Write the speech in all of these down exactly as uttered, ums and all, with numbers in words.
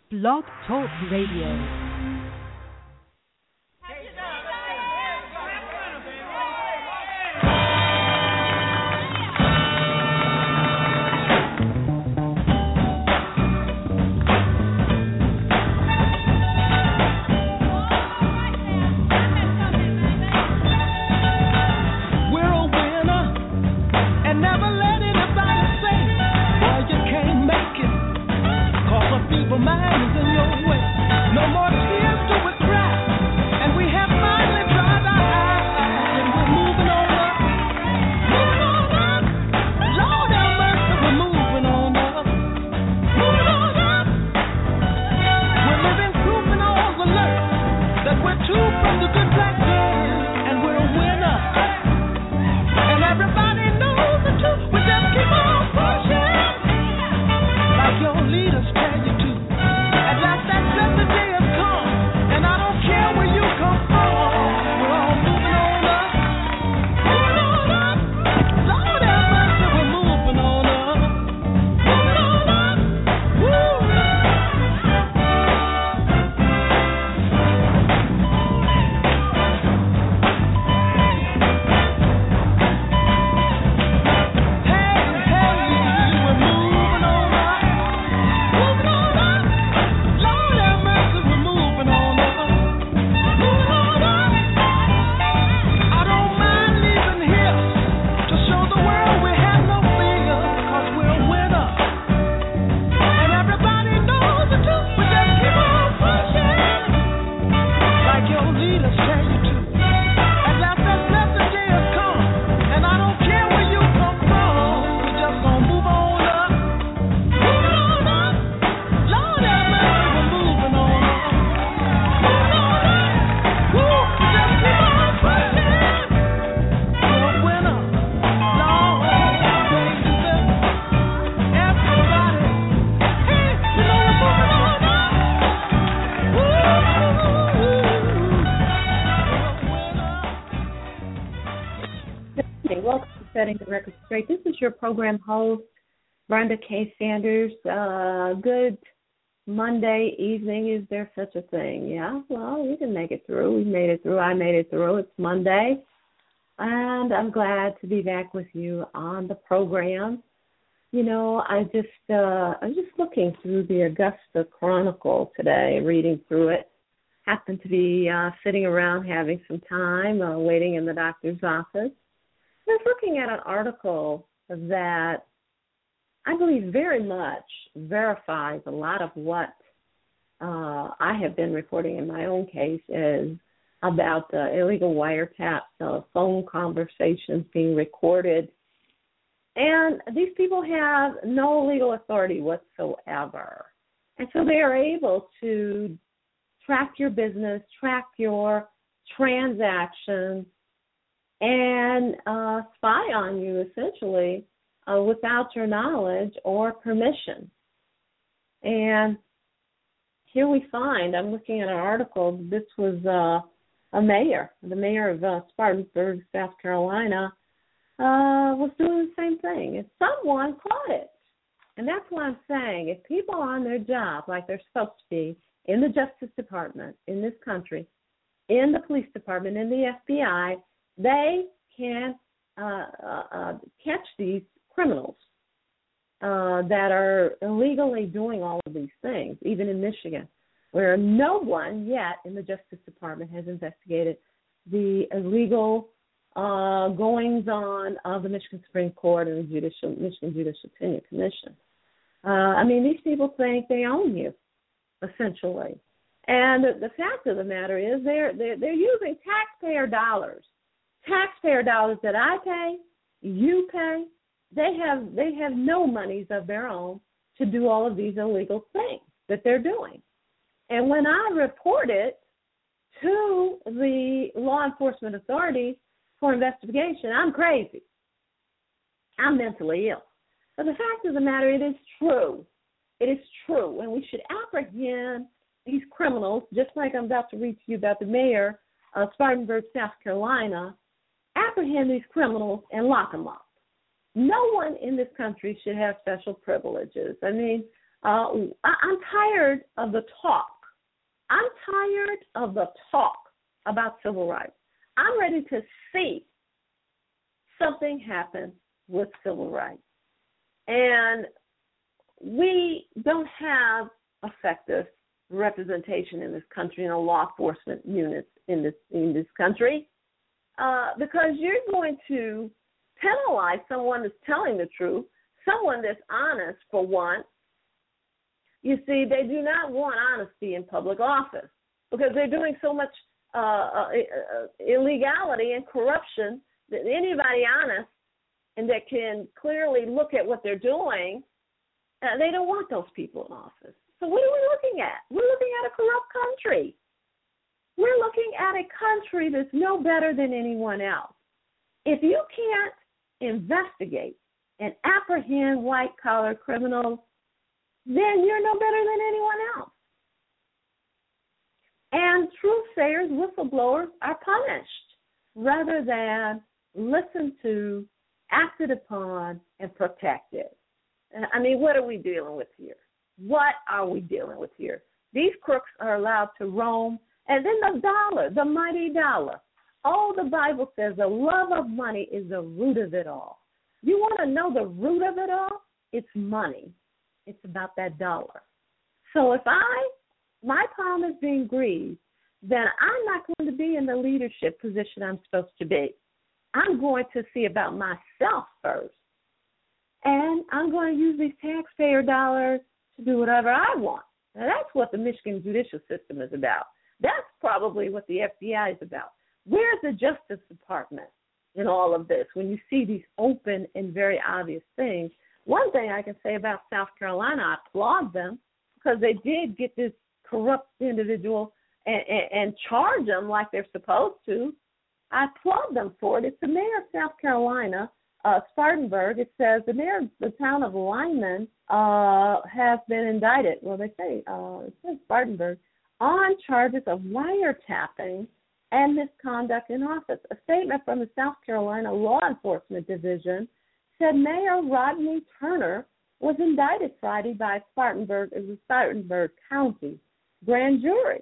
Blog Talk Radio. Setting the record straight. This is your program host, Brenda K. Sanders. Uh, good Monday evening. Is there such a thing? Yeah, well, we can make it through. We made it through. I made it through. It's Monday, and I'm glad to be back with you on the program. You know, I just, uh, I'm just looking through the Augusta Chronicle today, reading through it. Happened to be uh, sitting around having some time, uh, waiting in the doctor's office. I was looking at an article that I believe very much verifies a lot of what uh, I have been reporting in my own case is about uh, illegal wiretaps, uh, phone conversations being recorded. And these people have no legal authority whatsoever. And so they are able to track your business, track your transactions, and uh, spy on you, essentially, uh, without your knowledge or permission. And here we find, I'm looking at an article, this was uh, a mayor, the mayor of uh, Spartanburg, South Carolina, uh, was doing the same thing, and someone caught it. And that's what I'm saying. If people are on their job like they're supposed to be in the Justice Department, in this country, in the police department, in the F B I, they can uh, uh, uh, catch these criminals uh, that are illegally doing all of these things, even in Michigan, where no one yet in the Justice Department has investigated the illegal uh, goings-on of the Michigan Supreme Court and the Judicial, Michigan Judicial Opinion Commission. Uh, I mean, these people think they own you, essentially. And the, the fact of the matter is they're, they're, they're using taxpayer dollars. Taxpayer dollars that I pay, you pay, they have they have no monies of their own to do all of these illegal things that they're doing. And when I report it to the law enforcement authorities for investigation, I'm crazy. I'm mentally ill. But the fact of the matter, it is true. It is true. And we should apprehend these criminals, just like I'm about to read to you about the mayor of Spartanburg, South Carolina, apprehend these criminals and lock them up. No one in this country should have special privileges. I mean, Uh, I, I'm tired of the talk. I'm tired of the talk about civil rights. I'm ready to see something happen with civil rights. And we don't have effective representation in this country, in the law enforcement units in this in this country, uh, because you're going to penalize someone that's telling the truth, someone that's honest for one. You see, they do not want honesty in public office because they're doing so much uh, uh, illegality and corruption that anybody honest and that can clearly look at what they're doing, uh, they don't want those people in office. So what are we looking at? We're looking at a corrupt country. We're looking at a country that's no better than anyone else. If you can't investigate and apprehend white-collar criminals, then you're no better than anyone else. And truth-sayers, whistleblowers, are punished rather than listened to, acted upon, and protected. I mean, what are we dealing with here? What are we dealing with here? These crooks are allowed to roam. And then the dollar, the mighty dollar. Oh, the Bible says the love of money is the root of it all. You want to know the root of it all? It's money. It's about that dollar. So if I, my palm is being greased, then I'm not going to be in the leadership position I'm supposed to be. I'm going to see about myself first. And I'm going to use these taxpayer dollars to do whatever I want. Now, that's what the Michigan judicial system is about. That's probably what the F B I is about. Where's the Justice Department in all of this when you see these open and very obvious things? One thing I can say about South Carolina, I applaud them because they did get this corrupt individual and, and, and charge them like they're supposed to. I applaud them for it. It's the mayor of South Carolina, uh, Spartanburg. It says the mayor of the town of Lyman uh, has been indicted. Well, they say uh, it says Spartanburg on charges of wiretapping and misconduct in office. A statement from the South Carolina Law Enforcement Division said Mayor Rodney Turner was indicted Friday by Spartanburg as the Spartanburg County grand jury.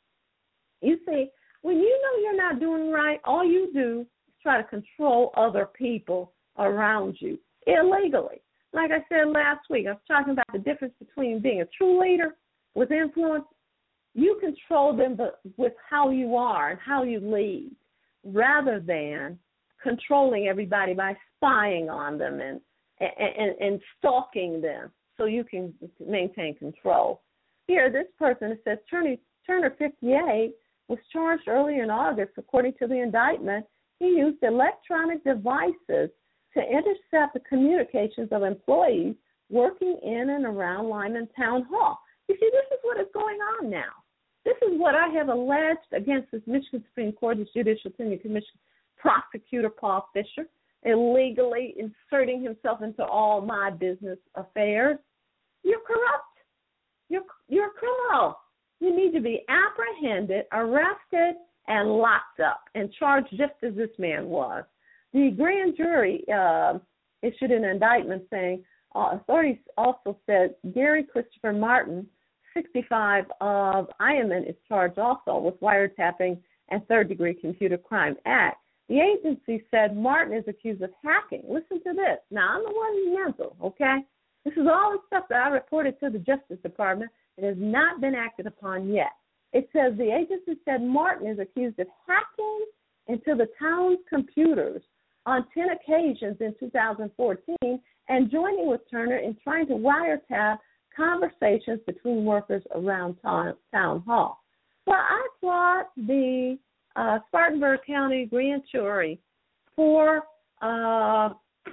You see, when you know you're not doing right, all you do is try to control other people around you illegally. Like I said last week, I was talking about the difference between being a true leader with influence. You control them with how you are and how you lead rather than controlling everybody by spying on them and, and, and stalking them so you can maintain control. Here, this person, it says Turner, Turner, fifty-eight, was charged earlier in August. According to the indictment, he used electronic devices to intercept the communications of employees working in and around Lyman Town Hall. You see, this is what is going on now. This is what I have alleged against this Michigan Supreme Court, this Judicial Opinion Commission prosecutor, Paul Fisher, illegally inserting himself into all my business affairs. You're corrupt. You're, you're a criminal. You need to be apprehended, arrested, and locked up and charged just as this man was. The grand jury uh, issued an indictment saying, uh, authorities also said Gary Christopher Martin, sixty-five, of Ironman, is charged also with wiretapping and third-degree computer crime act. The agency said Martin is accused of hacking. Listen to this. Now, I'm the one who's mental, okay? This is all the stuff that I reported to the Justice Department. It has not been acted upon yet. It says the agency said Martin is accused of hacking into the town's computers on ten occasions in two thousand fourteen and joining with Turner in trying to wiretap conversations between workers around town, town hall. Well, I applaud the uh, Spartanburg County grand jury for, uh,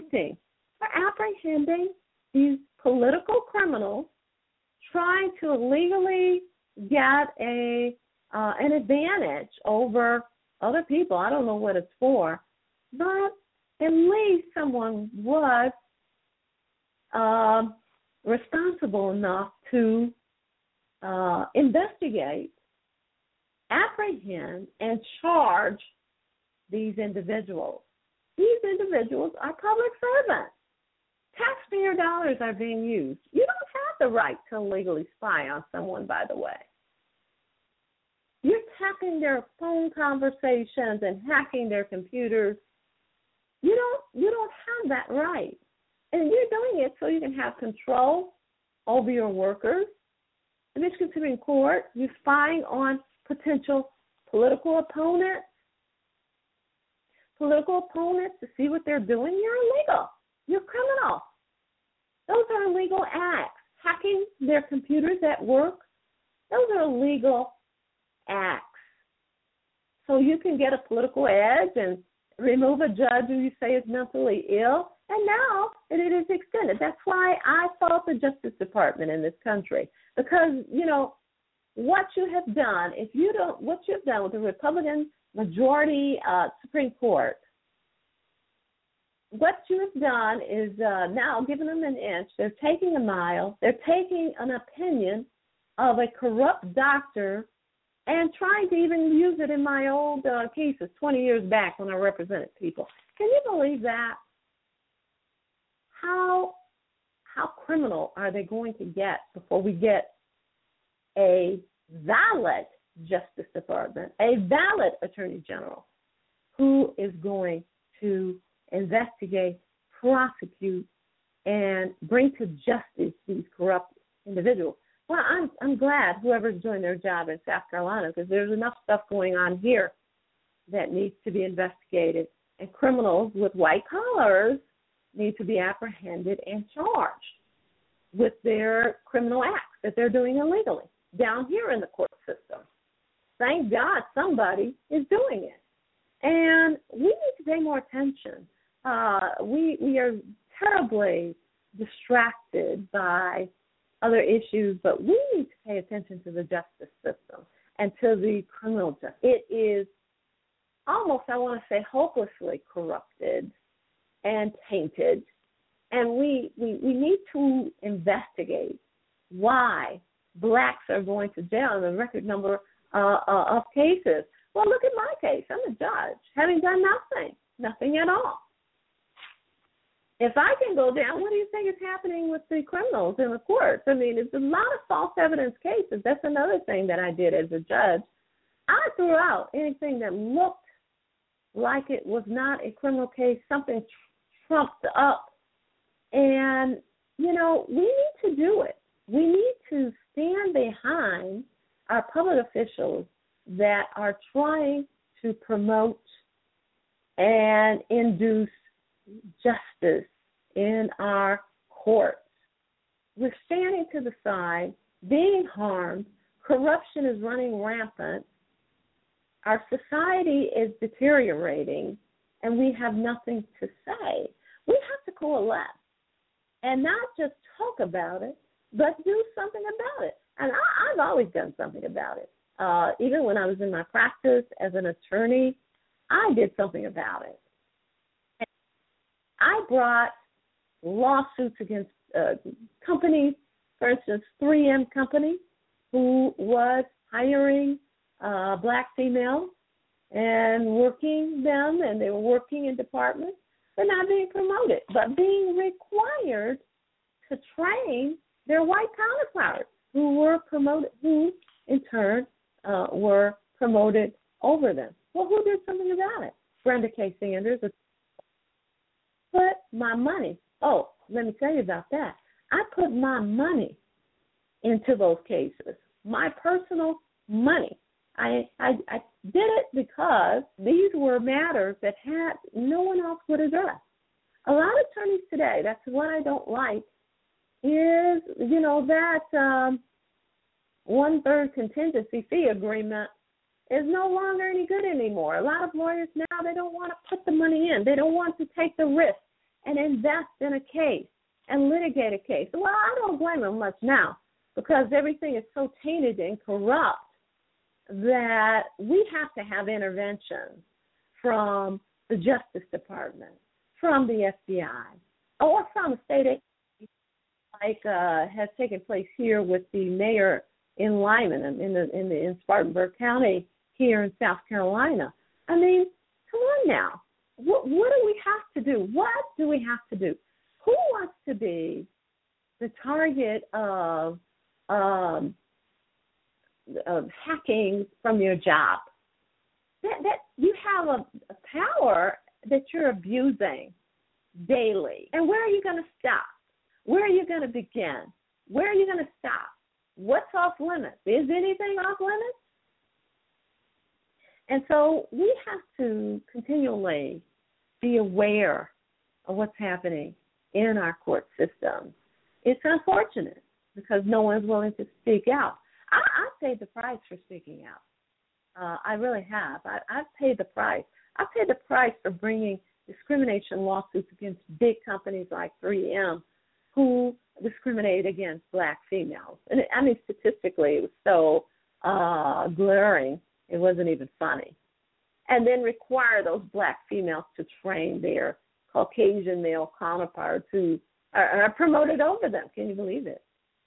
for apprehending these political criminals trying to illegally get a uh, an advantage over other people. I don't know what it's for, but at least someone was uh, responsible enough to uh, investigate, apprehend, and charge these individuals. These individuals are public servants. Taxpayer dollars are being used. You don't have the right to illegally spy on someone, by the way. You're tapping their phone conversations and hacking their computers. You don't you don't have that right. And you're doing it so you can have control over your workers. The Michigan Supreme Court, you're spying on potential political opponents, political opponents to see what they're doing. You're illegal. You're criminal. Those are illegal acts. Hacking their computers at work, those are illegal acts. So you can get a political edge and remove a judge who you say is mentally ill, and now it is extended. That's why I fault the Justice Department in this country, because, you know, what you have done, if you don't, what you've done with the Republican majority uh, Supreme Court, what you have done is uh, now giving them an inch. They're taking a mile. They're taking an opinion of a corrupt doctor and trying to even use it in my old uh, cases twenty years back when I represented people. Can you believe that? How how criminal are they going to get before we get a valid Justice Department, a valid Attorney General who is going to investigate, prosecute, and bring to justice these corrupt individuals? Well, I'm I'm glad whoever's doing their job in South Carolina, because there's enough stuff going on here that needs to be investigated, and criminals with white collars need to be apprehended and charged with their criminal acts that they're doing illegally down here in the court system. Thank God somebody is doing it. And we need to pay more attention. Uh, we we are terribly distracted by other issues, but we need to pay attention to the justice system and to the criminal justice. It is almost, I want to say, hopelessly corrupted and tainted, and we, we, we need to investigate why blacks are going to jail in a record number uh, uh, of cases. Well, look at my case. I'm a judge, having done nothing, nothing at all. If I can go down, what do you think is happening with the criminals in the courts? I mean, it's a lot of false evidence cases. That's another thing that I did as a judge. I threw out anything that looked like it was not a criminal case, something trumped up. And, you know, we need to do it. We need to stand behind our public officials that are trying to promote and induce justice in our courts. We're standing to the side, being harmed. Corruption is running rampant. Our society is deteriorating, and we have nothing to say. We have to coalesce and not just talk about it, but do something about it. And I, I've always done something about it. Uh, even when I was in my practice as an attorney, I did something about it. And I brought lawsuits against uh, companies, for instance, three M Company, who was hiring uh, black females and working them, and they were working in departments, but not being promoted, but being required to train their white counterparts who were promoted, who in turn uh, were promoted over them. Well, who did something about it? Brenda K. Sanders put my money. Oh, let me tell you about that. I put my money into those cases, my personal money. I, I I did it because these were matters that had no one else would address. A lot of attorneys today, that's what I don't like, is, you know, that um, one-third contingency fee agreement is no longer any good anymore. A lot of lawyers now, they don't want to put the money in. They don't want to take the risk and invest in a case and litigate a case. Well, I don't blame them much now because everything is so tainted and corrupt that we have to have intervention from the Justice Department, from the F B I, or from a state agency like uh, has taken place here with the mayor in Lyman, in the in the in Spartanburg County here in South Carolina. I mean, come on now. What, what do we have to do? What do we have to do? Who wants to be the target of, um, of hacking from your job? That, that you have a, a power that you're abusing daily. And where are you going to stop? Where are you going to begin? Where are you going to stop? What's off limits? Is anything off limits? And so we have to continually be aware of what's happening in our court system. It's unfortunate because no one's willing to speak out. I, I've paid the price for speaking out. Uh, I really have. I, I've paid the price. I've paid the price for bringing discrimination lawsuits against big companies like three M who discriminate against black females. And it, I mean, statistically, it was so uh, glaring, it wasn't even funny. And then require those black females to train their Caucasian male counterparts who are, are promoted over them. Can you believe it?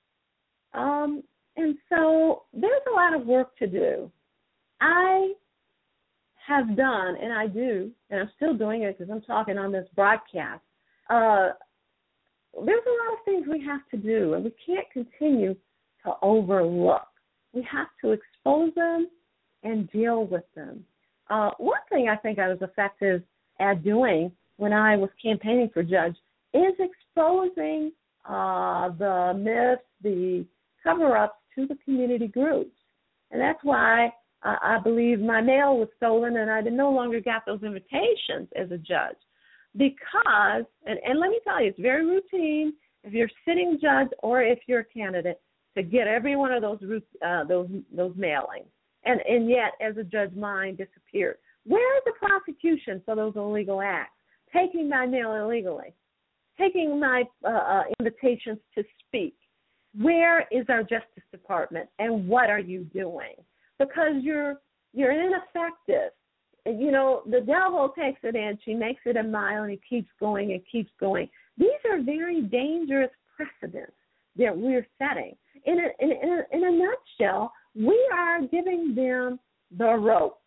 Um, and so there's a lot of work to do. I have done, and I do, and I'm still doing it because I'm talking on this broadcast, uh, there's a lot of things we have to do, and we can't continue to overlook. We have to expose them and deal with them. Uh, one thing I think I was effective at doing when I was campaigning for judge is exposing uh, the myths, the cover-ups to the community groups. And that's why uh, I believe my mail was stolen and I no longer got those invitations as a judge. Because, and, and let me tell you, it's very routine if you're sitting judge or if you're a candidate to get every one of those uh, those those mailings. And, and yet, as a judge, mine disappeared. Where is the prosecution for those illegal acts? Taking my mail illegally, taking my uh, uh, invitations to speak. Where is our Justice Department, and what are you doing? Because you're you're ineffective. You know, the devil takes it in, she makes it a mile, and he keeps going and keeps going. These are very dangerous precedents that we're setting. In a, in a, in a nutshell, we are giving them the rope.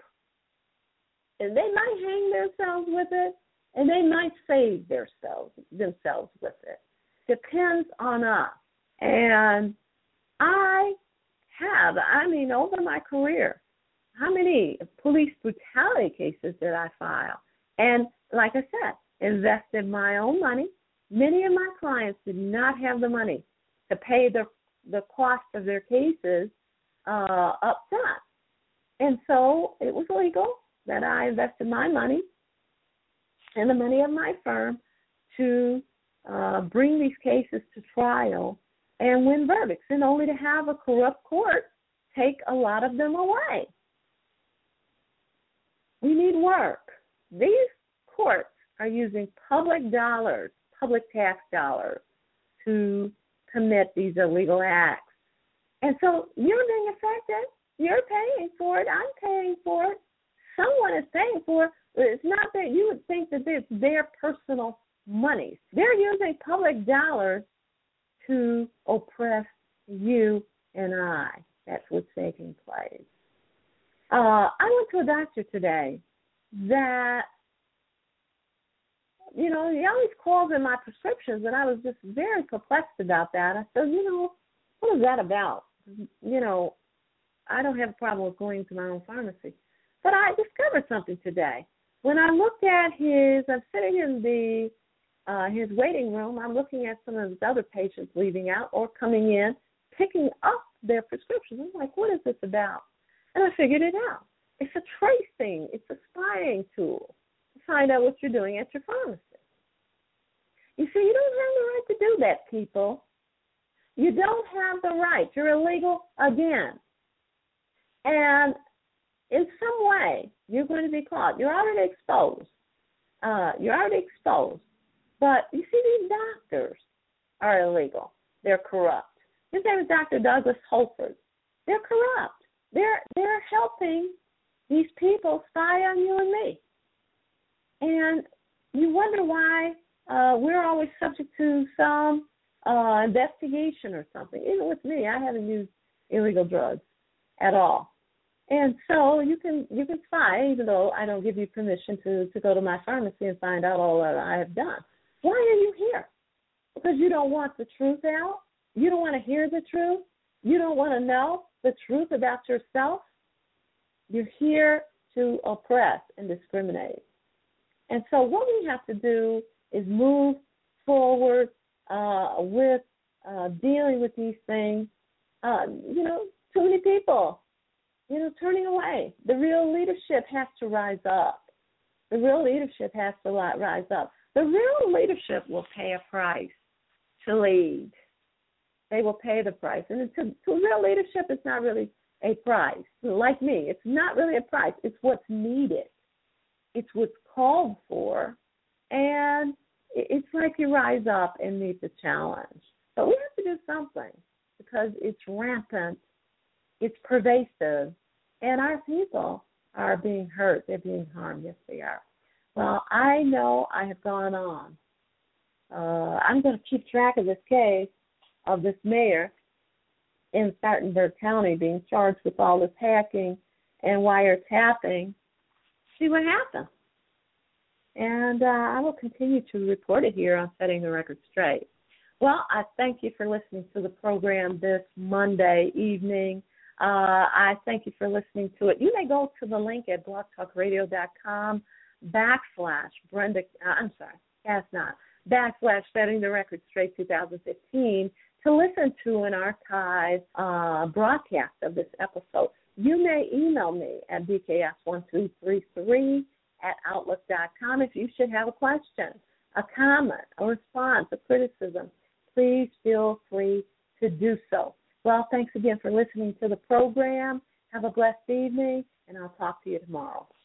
And they might hang themselves with it, and they might save themselves, themselves with it. Depends on us. And I have, I mean, over my career, how many police brutality cases did I file? And like I said, invested my own money. Many of my clients did not have the money to pay the the cost of their cases uh, up front. And so it was legal that I invested my money and the money of my firm to uh, bring these cases to trial and win verdicts, and only to have a corrupt court take a lot of them away. We need work. These courts are using public dollars, public tax dollars, to commit these illegal acts. And so you're being affected. You're paying for it. I'm paying for it. Someone is paying for it. It's not that you would think that it's their personal money. They're using public dollars to oppress you and I. That's what's taking place. Uh, I went to a doctor today that, you know, he always calls in my prescriptions, and I was just very perplexed about that. I said, you know, what is that about? You know, I don't have a problem with going to my own pharmacy. But I discovered something today. When I looked at his, I'm sitting in the uh, his waiting room, I'm looking at some of his other patients leaving out or coming in, picking up their prescriptions. I'm like, what is this about? And I figured it out. It's a tracing. It's a spying tool to find out what you're doing at your pharmacy. You see, you don't have the right to do that, people. You don't have the right. You're illegal again. And in some way, you're going to be caught. You're already exposed. Uh, you're already exposed. But you see, these doctors are illegal. They're corrupt. His name is Doctor Douglas Holford. They're corrupt. They're they're helping these people spy on you and me. And you wonder why uh, we're always subject to some uh, investigation or something. Even with me, I haven't used illegal drugs at all. And so you can you can spy, even though I don't give you permission to, to go to my pharmacy and find out all that I have done. Why are you here? because you don't want the truth out. You don't want to hear the truth. You don't want to know the truth about yourself. You're here to oppress and discriminate. And so what we have to do is move forward uh, with uh, dealing with these things. Uh, you know, too many people, you know, turning away. The real leadership has to rise up. The real leadership has to rise up. The real leadership will pay a price to lead. They will pay the price. And to, to real leadership, it's not really a price. Like me, it's not really a price. It's what's needed. It's what's called for. And it's like you rise up and meet the challenge. But we have to do something because it's rampant, it's pervasive, and our people are being hurt. They're being harmed. Yes, they are. Well, I know I have gone on. Uh, I'm going to keep track of this case of this mayor in Spartanburg County being charged with all this hacking and wiretapping. See what happens. And uh, I will continue to report it here on Setting the Record Straight. Well, I thank you for listening to the program this Monday evening. Uh, I thank you for listening to it. You may go to the link at blogtalkradio.com backslash Brenda, uh, I'm sorry, that's not, backslash Setting the Record Straight twenty fifteen to listen to an archive uh, broadcast of this episode. You may email me at b k s one two three three at outlook dot com if you should have a question, a comment, a response, a criticism. Please feel free to do so. Well, thanks again for listening to the program. Have a blessed evening, and I'll talk to you tomorrow.